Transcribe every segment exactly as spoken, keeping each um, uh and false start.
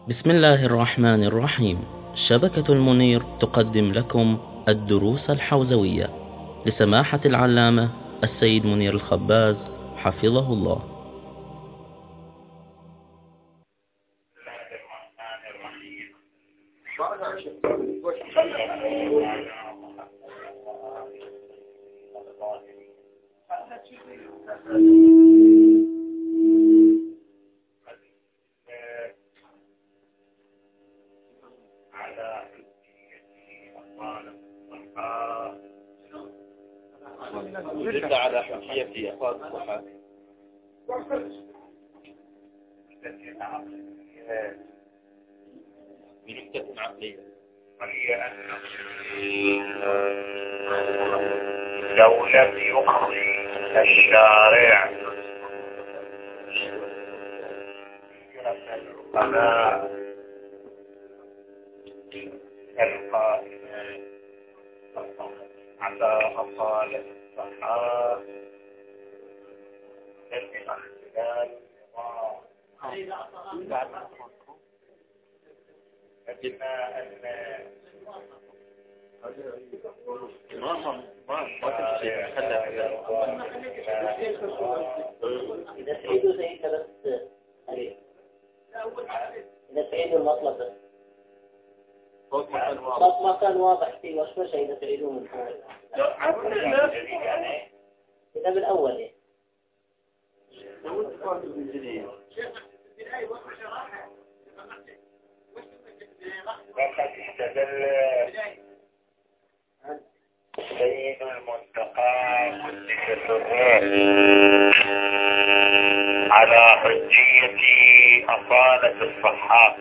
بسم الله الرحمن الرحيم. شبكة المنير تقدم لكم الدروس الحوزوية لسماحة العلامة السيد منير الخباز حفظه الله. زد على حجية أفراد الصحابة بنكتة عقلية، وهي أنه لو لم يقضي الشارع العلماء القائمين على أصالة الصحابة من اختلال النظام بما أن ما ما ما تمشي حتى إذا تعيدوا زي كذا بس عليه. إذا تعيدوا المطلب بس. صوت ما كان واضح. صوت ما كان واضح فيه وش شيء إذا تعيدوه من حول. إذا بالأول إيه. وقد استدل سيد المنتقى قدس الروح على حجية أصالة الصحابة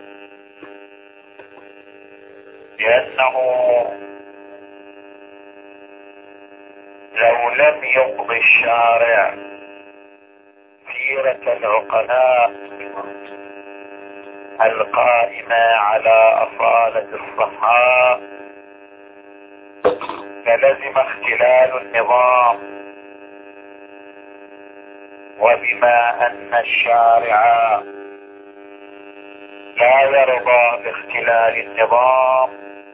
لأنه لو لم يقض الشارع سيرة العقلاء القائمة على أصالة الصحابة فلزم اختلال النظام، وبما أن الشارع لا يرضى باختلال النظام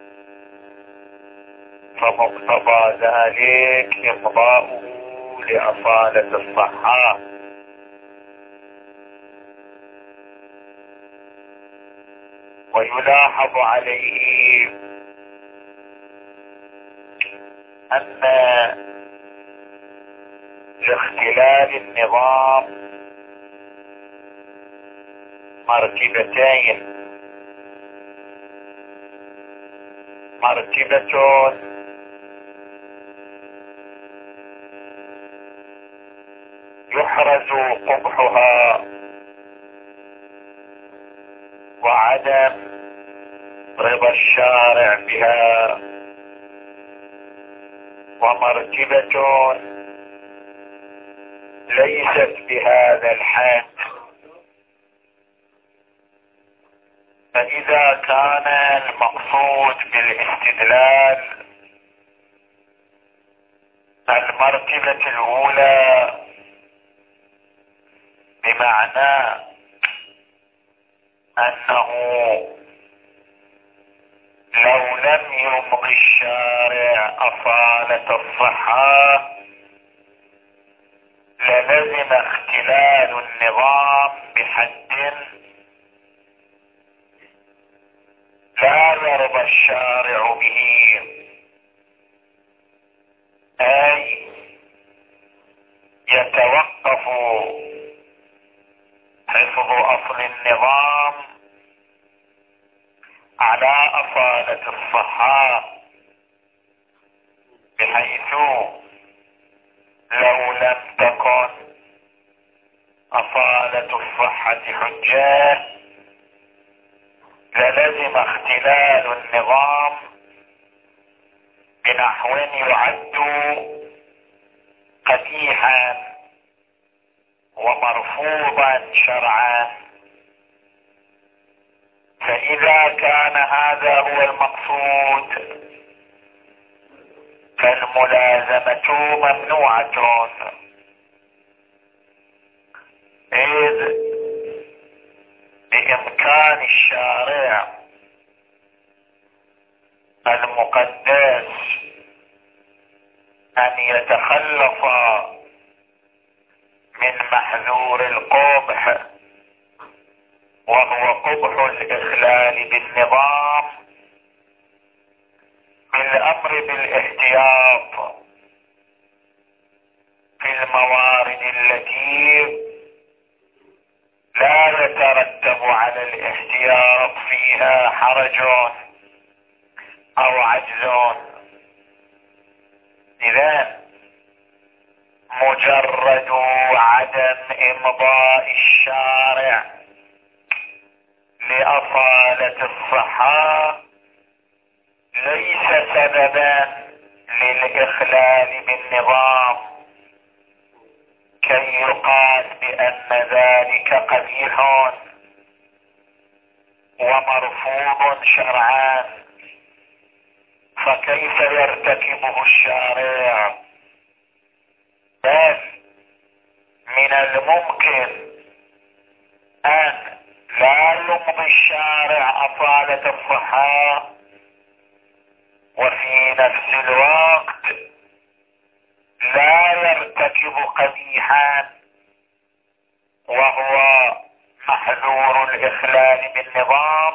فمقتضى ذلك إمضاؤه لأصالة الصحابة. ويلاحظ عليه أن لاختلال النظام مرتبتين: مرتبة يحرز قبحها وعدم رضا الشارع بها، ومرتبة ليست بهذا الحد. فإذا كان المقصود بالاستدلال المرتبة الأولى بمعنى أنه لو لم يمض الشارع أصالة الصحة للزم اختلال النظام بحد لا يرضى الشارع به، أي يتوقف حفظ أصل النظام على أصالة الصحة، بحيث لو لم تكن أصالة الصحة حجة للزم اختلال النظام بنحو يعد قبيحا ومرفوضا شرعا. فإذا كان هذا هو المقصود فالملازمة ممنوعة، إذ بإمكان أركان الشارع المقدس أن يتخلص من محذور القبح، وهو قبح الإخلال بالنظام، بالأمر بالاحتياط في الموارد التي لا يترتب على الاحتياط فيها حرج أو عجز. إذا مجرد عدم إمضاء الشارع لأصالة الصحة ليس سببا للإخلال بالنظام كي يقال بأن ذلك قبيح ومرفوض شرعا. فكيف يرتكبه الشارع؟ بل من الممكن أن لا يمضي الشارع أصالة الصحة، وفي نفس الوقت لا يرتكب قبيحا وهو محذور الإخلال بالنظام،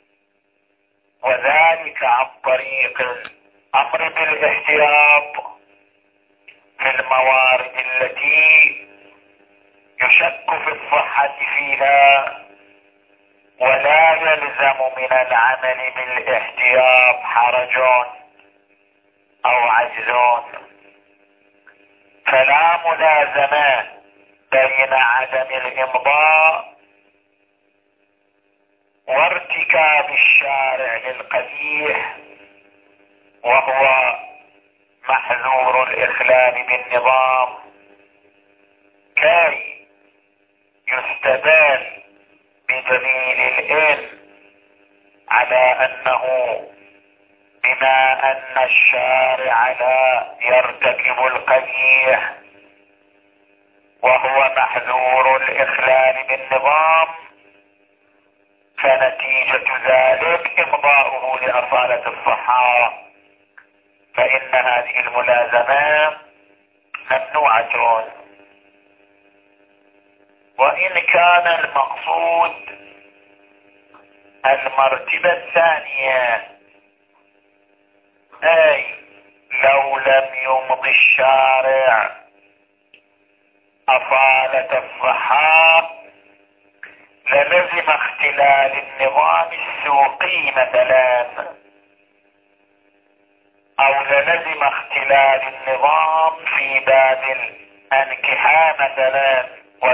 وذلك عن طريق الأمر بالاحتياط في الموارد التي يشك في الصحة فيها، ولا يلزم من العمل بالاحتياط حرج أو عجز. فلا ملازمة بين عدم الإمضاء وارتكاب الشارع للقبيح وهو محذور الإخلال بالنظام، كي يستدل بدليل العلم على أنه بما أن الشارع لا يرتكب القبيح وهو محذور الإخلال بالنظام، فنتيجة ذلك إمضاؤه لأصالة الصحة، فإن هذه الملازمة ممنوعة. وإن كان المقصود المرتبة الثانية، أي لو لم يمضي الشارع أصالة الصحة للزم اختلال النظام السوقي مثلا، أو للزم اختلال النظام في باب الانكحة مثلا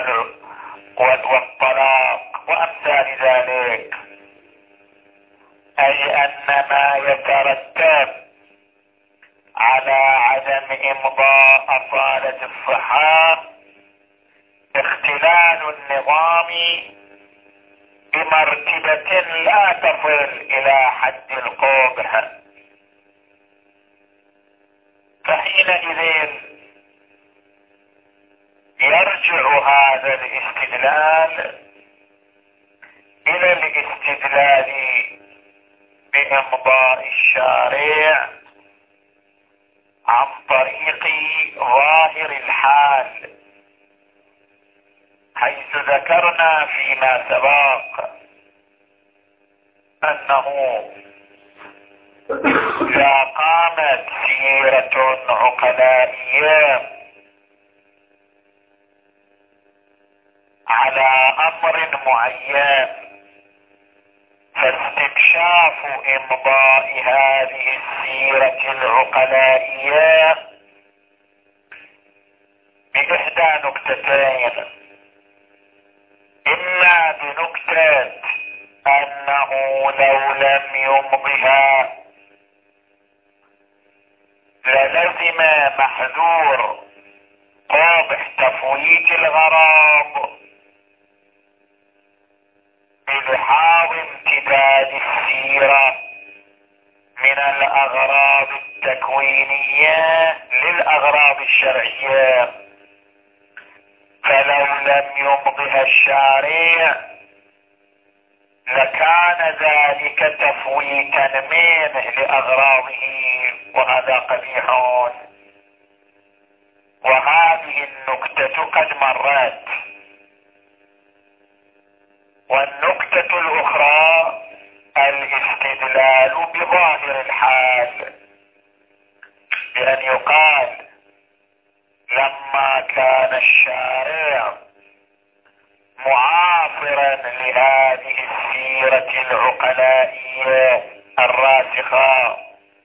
والطلاق وأمثال ذلك، أي أن ما يترتب على عدم إمضاء أصالة الصحة اختلال النظام بمرتبة لا تصل إلى حد القبح، فحينئذ يرجع هذا الاستدلال إلى الاستدلال بإمضاء الشارع عن طريق ظاهر الحال، حيث ذكرنا فيما سبق أنه إذا قامت سيرة عقلائية على أمر معين، فاستكشاف إمضاء هذه السيرة العقلائية بإحدى نكتتين: إما بنكتة أنه لو لم يمضها للزم محذور قابح تفويت الغرض بلحاظ امتداد السيرة من الأغراض التكوينية للأغراض الشرعية، فلو لم يمضها الشارع لكان ذلك تفويتا منه لأغراضه، وهذا قبيح. وهذه النكتة قد مرت. والنكتة الأخرى الاستدلال بظاهر الحال، بأن يقال لما كان الشارع معاصرا لهذه السيرة العقلائية الراسخة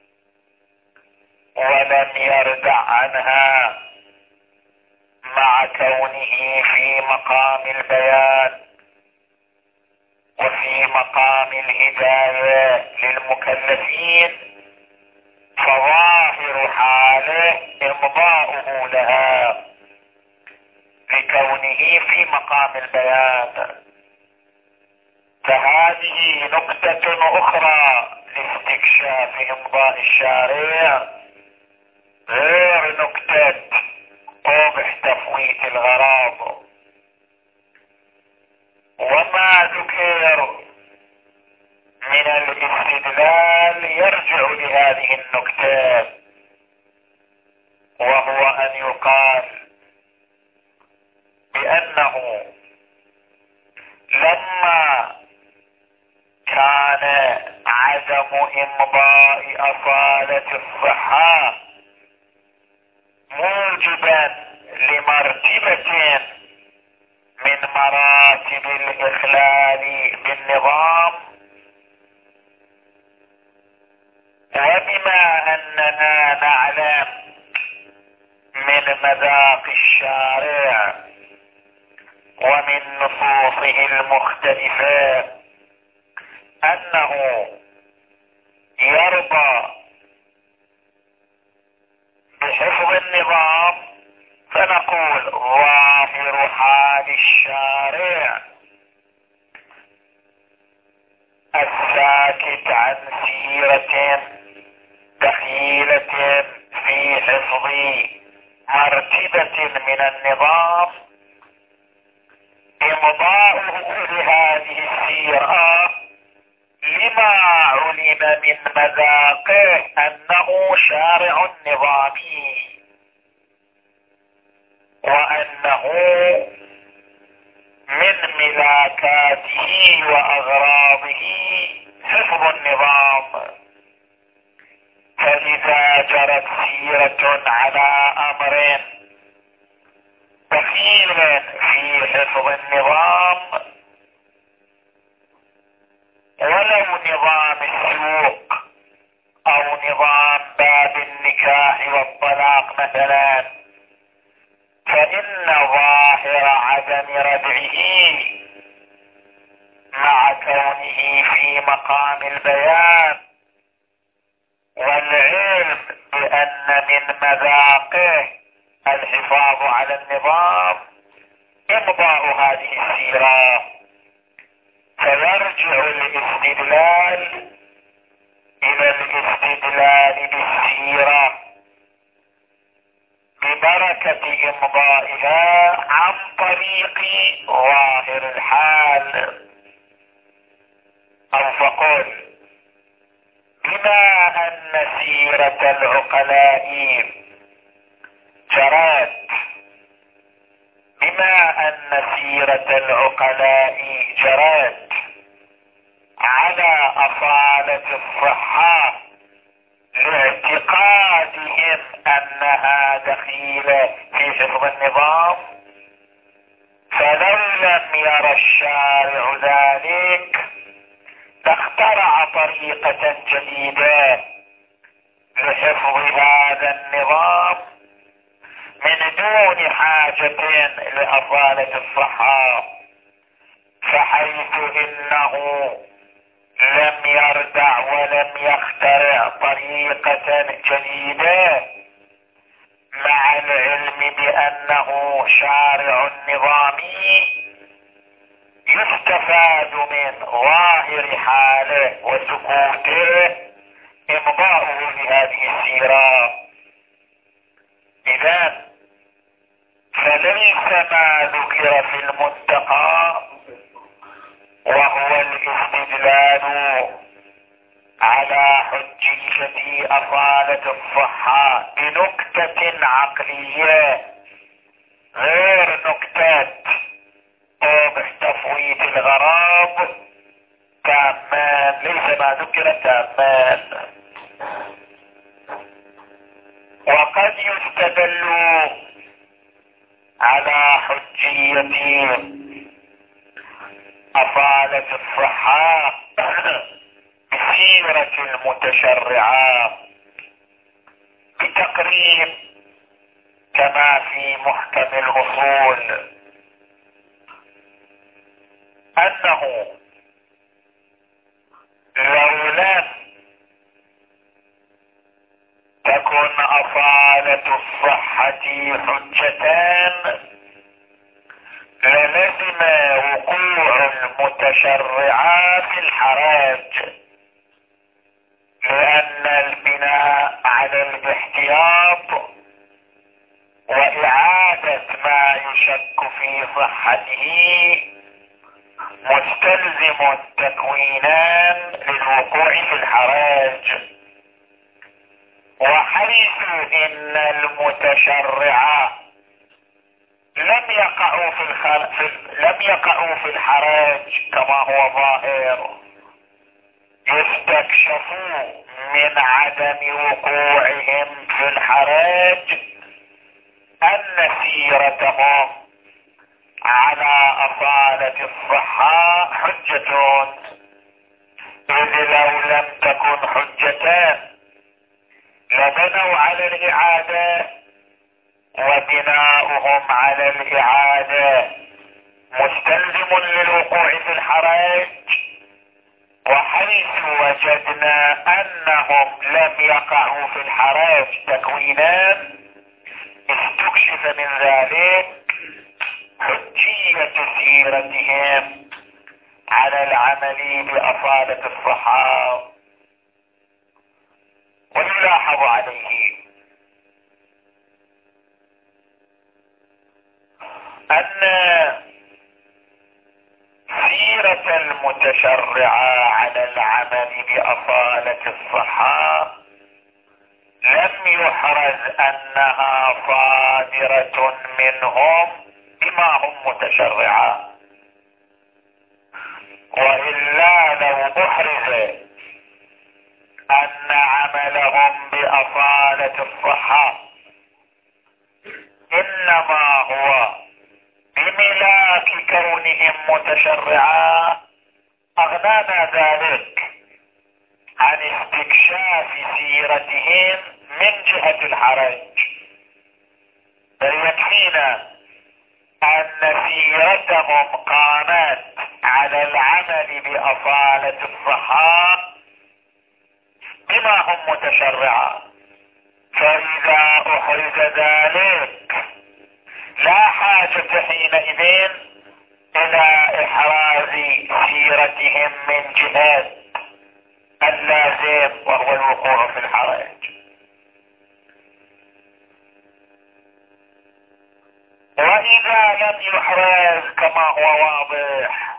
ولم يردع عنها مع كونه في مقام البيان وفي مقام الهداية للمكلفين، فظاهر حاله إمضاؤه لها لكونه في مقام البيان. فهذه نكتة أخرى لاستكشاف إمضاء الشارع غير نكتة قبح تفويت الغراض. وما ذكر من الاستدلال يرجع لهذه النكتة، وهو أن يقال بأنه لما كان عدم إمضاء أصالة الصحة موجبا لمرتبة من مراتب الإخلال بالنظام، وبما أننا نعلم من مذاق الشارع ومن نصوصه المختلفة أنه يرضى بحفظ النظام، فنقول ظاهر حال الشارع الساكت عن سيرة دخيلة في حفظ مرتبة من النظام إمضاؤه لهذه السيرة لما علم من مذاقه أنه شارع نظامي، وأنه من ملاكاته وأغراضه حفظ النظام. فإذا جرت سيرة على أمر دخيل في حفظ النظام ولو نظام السوق أو نظام باب النكاح والطلاق مثلا، فإن ظاهر عدم ردعه مع كونه في مقام البيان والعلم بأن من مذاقه الحفاظ على النظام إمضاء هذه السيرة، فيرجع الاستدلال إلى الاستدلال بالسيرة ببركة إمضائها عن طريق ظاهر الحال. أو فقل بما أن سيرة العقلاء جرت بما أن سيرة العقلاء جرت على أصالة الصحة لاعتقادهم أنها دخيلة في حفظ النظام، فلو لم ير الشارع ذلك لاخترع طريقة جديدة لحفظ هذا النظام من دون حاجة لأصالة الصحة، فحيث إنه لم يردع ولم يخترع طريقة جديدة مع العلم بأنه شارع نظامي، يستفاد من ظاهر حاله وسكوته إمضاؤه لهذه السيرة. إذن فليس ما ذكر في المنتقى وهو الاستدلال كما ذكر تامان. وقد يستدل على حجية أصالة الصحة بسيرة المتشرعة بتقريب كما في محكم الأصول أنه لو لم تكن أصالة الصحة حجتان للزم وقوع المتشرعات في الحراج، لأن البناء على الاحتياط وإعادة ما يشك في صحته مستلزم تكوينان للوقوع في الحراج. وحيث إن المتشرعة لم يقعوا في الخل... في... لم يقعوا في الحراج كما هو ظاهر، يستكشفوا من عدم وقوعهم في الحراج أن سيرتهم على أصالة الصحة حجة، إذ لو لم تكن حجتان لبنوا على الإعادة، وبناؤهم على الإعادة مستلزم للوقوع في الحراج. وحيث وجدنا أنهم لم يقعوا في الحراج تكوينان استكشف من ذلك حجية سيرتهم على العمل بأصالة الصحة. ويلاحظ عليه أن سيرة المتشرعة على العمل بأصالة الصحة لم يحرز أنها صادرة منهم بما هم متشرعة، وإلا لو أحرز أن عملهم بأصالة الصحة إنما هو بملاك كونهم متشرعا أغنانا ذلك عن استكشاف سيرتهم من جهة الحرج، بل يكفينا أن سيرتهم قامت على العمل بأصالة الصحة بما هم متشرعا. فإذا أحرز ذلك لا حاجة حينئذ إلى إحراز سيرتهم من جهة اللازم وهو الوقوع في الحرج. وإذا لم يحرز كما هو واضح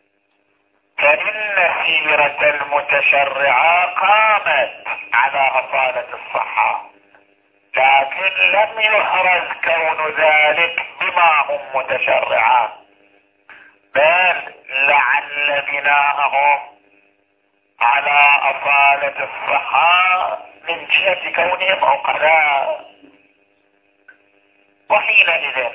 فإن سيرة المتشرعة قامت على أصالة الصحة، لكن لم يحرز كون ذلك بما هم متشرعا، بل لعل بناءهم على أصالة الصحة من جهة كونهم عقلاء. وحينئذ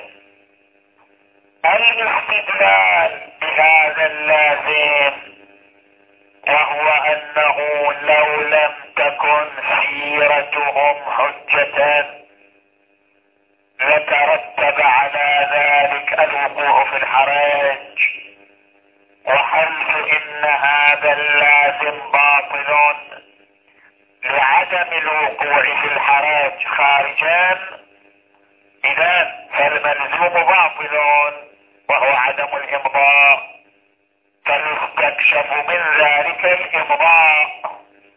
الاستدلال بهذا اللازم، وهو أنه لو لم تكن سيرتهم حجة لترتب على ذلك الوقوع في الحرج، وحيث إن هذا اللازم باطل لعدم الوقوع في الحرج خارجا، إذا فالملزوم باطل وهو عدم الإمضاء، فيستكشف من ذلك الإمضاء.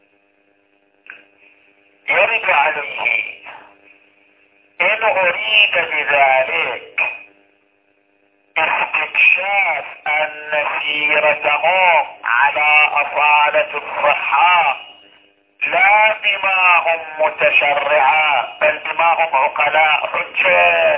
يرد عليه إن أريد بذلك استكشاف أن سيرتهم على أصالة الصحة لا بما هم متشرعة بل بما هم عقلاء حجة،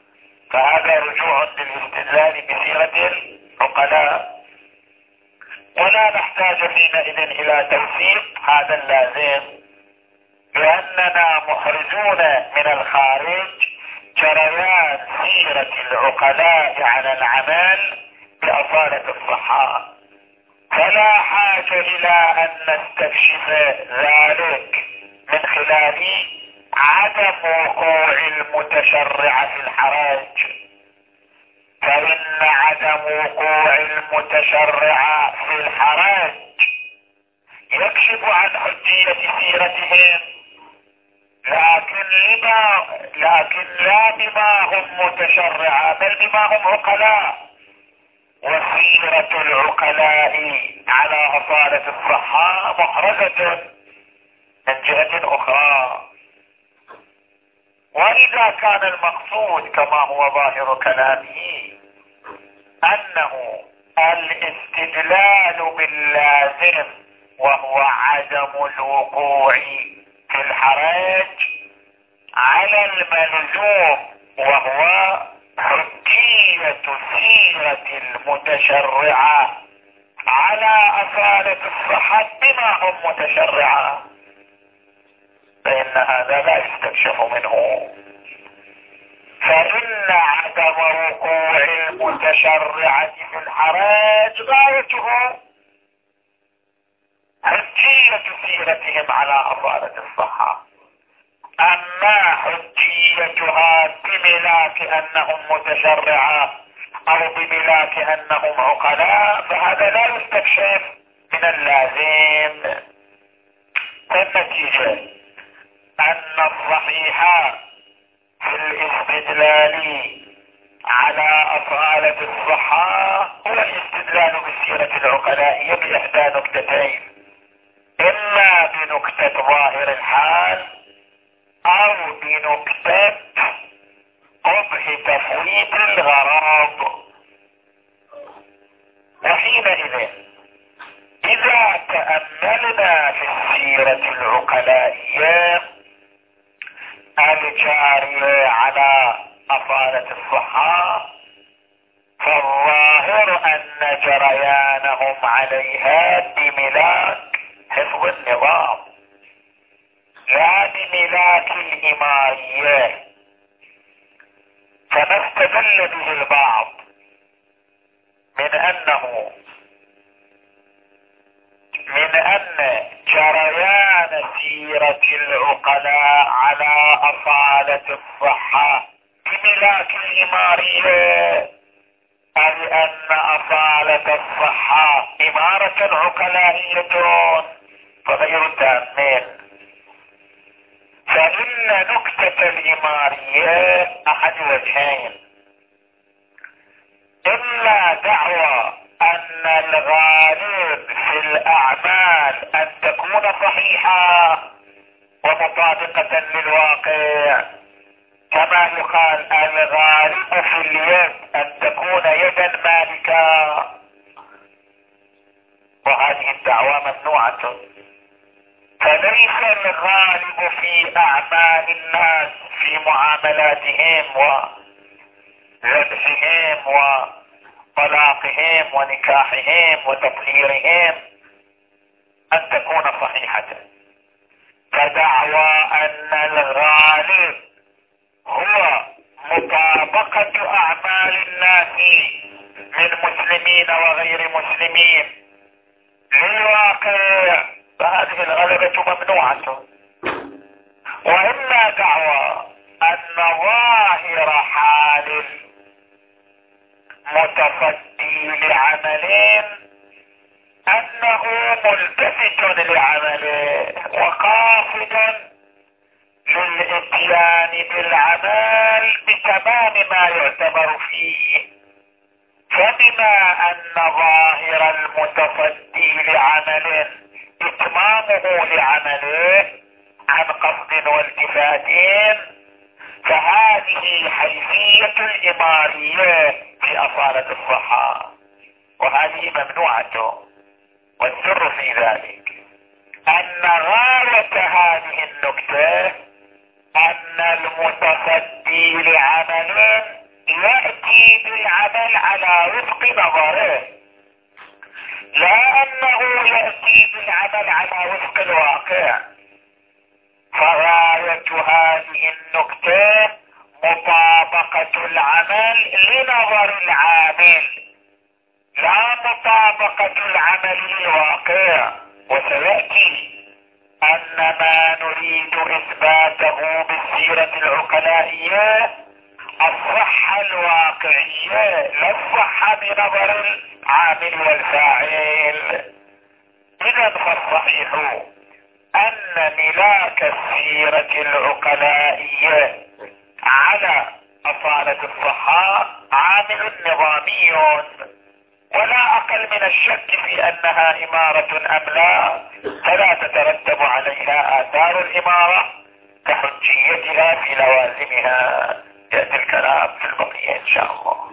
فهذا رجوع للاستدلال بسيرة العقلاء. ولا نحتاج حينئذ الى توثيق هذا اللازم، لاننا محرزون من الخارج جريان سيرة العقلاء على العمل بأصالة الصحة، فلا حاجة الى ان نستكشف ذلك من خلال عدم وقوع المتشرع في الحرج، فإن عدم وقوع المتشرع في الحرج يكشف عن حجية سيرتهم، لكن لما لكن لا بما هم متشرعة بل بما هم عقلاء، وسيرة العقلاء على أصالة الصحة محرزة من جهة أخرى. وإذا كان المقصود كما هو ظاهر كلامه أنه الاستدلال باللازم وهو عدم الوقوع في الحرج على الملزوم وهو حجية سيرة المتشرعة على أصالة الصحة بما هم متشرعة، فإن هذا لا يستكشف منه، فإن عدم وقوع المتشرعة في الحرج غايته حجية سيرتهم على أصالة الصحة. أما حجيتها بملاك أنهم متشرعة أو بملاك أنهم عقلاء فهذا لا يستكشف من اللازم. النتيجة أن الصحيح في الاستدلال على أصالة الصحة هو الاستدلال بسيرة العقلاء بإحدى نكتتين، إما بنكتة ظاهر الحال أو بنكتة قبح تفويت الغرض. وحينئذ إذا تأملنا في السيرة العقلائية الجارية على أصالة الصحة فالظاهر أن جريانهم عليها بملاك حفظ النظام لا بملاك الإمارية، فما استدل به البعض من أنه من أن جريان سيرة العقلاء على أصالة الصحة بملاك الإمارية، أي أن أصالة الصحة إمارة عقلائية فغير تأمين، فإن نكتة الإمارية أحد وجهين: إما دعوى أن الغالب في الأعمال أن تكون صحيحة ومطابقة للواقع، كما يقال الغالب في اليد أن تكون يدا مالكة، وهذه الدعوى ممنوعة. فليس الغالب في أعمال الناس في معاملاتهم وذبحهم وطلاقهم ونكاحهم وتطهيرهم أن تكون صحيحة، فدعوى أن الغالب هو مطابقة أعمال الناس من مسلمين وغير مسلمين للواقع، فهذه الغلبة ممنوعة. وإما دعوى أن ظاهر حال متصدي لعمل أنه ملتفت لعمله وقاصدا للإتيان بالعمل بتمام ما يعتبر فيه، فبما أن ظاهر المتصدي لعمل إتمامه لعمله عن قصد والتفات، فهذه حيثية الإمارية في أصالة الصحة، وهذه ممنوعة. والسر في ذلك أن غاية هذه النكتة أن المتصدي لعمل يأتي بالعمل على وفق نظره، لا أنه يأتي بالعمل على وفق الواقع. فغاية هذه النكتة مطابقة العمل لنظر العامل، لا مطابقة العمل للواقع. وسيأتي أن ما نريد إثباته بالسيرة العقلائية الصحة الواقعية، لا الصحة بنظر العامل والفاعل. إذا فالصحيح أن ملاك السيرة العقلائية على أصالة الصحة عامل نظامي، ولا أقل من الشك في أنها إمارة أم لا، فلا تترتب عليها آثار الإمارة كحجيتها في لوازمها. يأتي الكلام في البقية إن شاء الله.